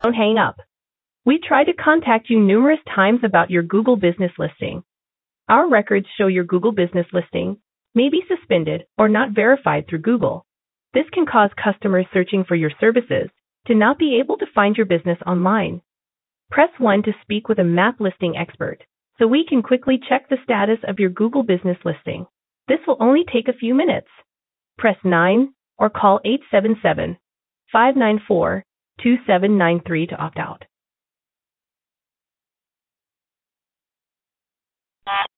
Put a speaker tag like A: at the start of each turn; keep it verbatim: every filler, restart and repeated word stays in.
A: Don't hang up. We tried to contact you numerous times about your Google business listing. Our records show your Google business listing may be suspended or not verified through Google. This can cause customers searching for your services to not be able to find your business online. Press one to speak with a map listing expert so we can quickly check the status of your Google business listing. This will only take a few minutes. Press nine or call eight seven seven, five nine four, two seven nine three to opt out.